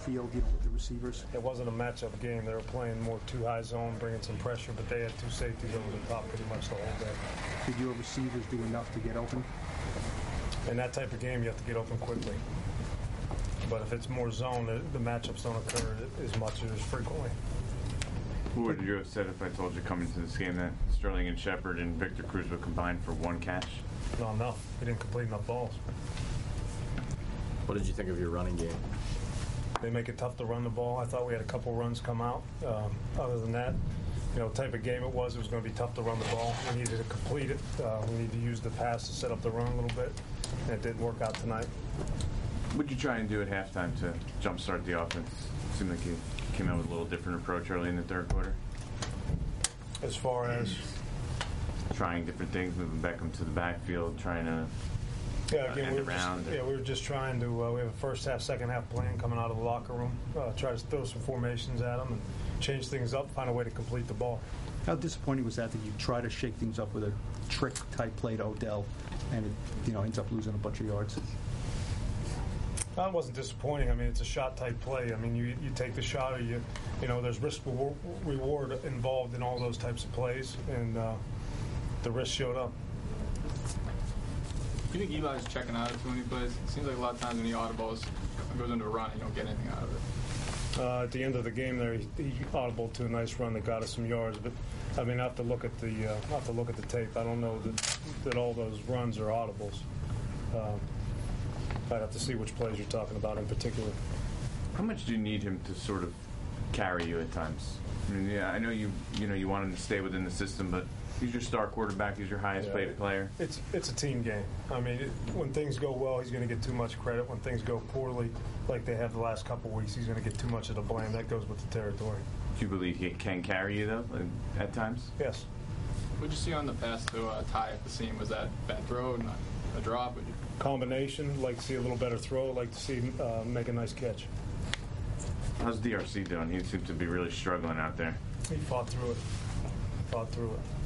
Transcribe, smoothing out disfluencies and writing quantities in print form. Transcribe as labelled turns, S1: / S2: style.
S1: backfield, with the receivers?
S2: It wasn't a matchup game. They were playing more too high zone, bringing some pressure, but they had two safeties over the top pretty much the whole day.
S1: Did your receivers do enough to get open?
S2: In that type of game, you have to get open quickly. But if it's more zone, the matchups don't occur as much or as frequently.
S3: Who would you have said if I told you coming into this game that Sterling and Shepard and Victor Cruz would combine for one catch?
S2: No. He didn't complete enough balls.
S4: What did you think of your running game?
S2: They make it tough to run the ball. I thought we had a couple runs come out. Other than that, the type of game it was going to be tough to run the ball. We needed to complete it. We needed to use the pass to set up the run a little bit, and it didn't work out tonight.
S3: What did you try and do at halftime to jumpstart the offense? It seemed like you came out with a little different approach early in the third quarter.
S2: As far as
S3: trying different things, moving Beckham to the backfield, trying to
S2: we were just trying to. We have a first half, second half plan coming out of the locker room. Try to throw some formations at them and change things up, find a way to complete the ball.
S1: How disappointing was that you try to shake things up with a trick type play to Odell, and it ends up losing a bunch of yards?
S2: It wasn't disappointing. I mean, it's a shot type play. I mean, you take the shot, or there's risk reward involved in all those types of plays, and the risk showed up.
S5: Do you think Eli's checking out of too many plays? It seems like a lot of times when he audibles, goes into a run, you don't get anything out of it.
S2: At the end of the game, there he audibled to a nice run that got us some yards. But I mean, I have to look at the tape. I don't know that all those runs are audibles. I'd have to see which plays you're talking about in particular.
S3: How much do you need him to sort of carry you at times? I mean, yeah, I know you want him to stay within the system, but he's your star quarterback. He's your highest paid player.
S2: It's a team game. I mean, when things go well, he's going to get too much credit. When things go poorly, like they have the last couple of weeks, he's going to get too much of the blame. That goes with the territory.
S3: Do you believe he can carry you, though, at times?
S2: Yes.
S5: What did you see on the pass to Ty at the seam? Was that bad throw, not a drop?
S2: Combination. Like to see a little better throw. Like to see make a nice catch.
S3: How's DRC doing? He seems to be really struggling out there.
S2: He fought through it.